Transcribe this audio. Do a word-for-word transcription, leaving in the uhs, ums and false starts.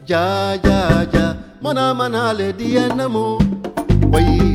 Ja ja ja, mana mana le di enamu. Wai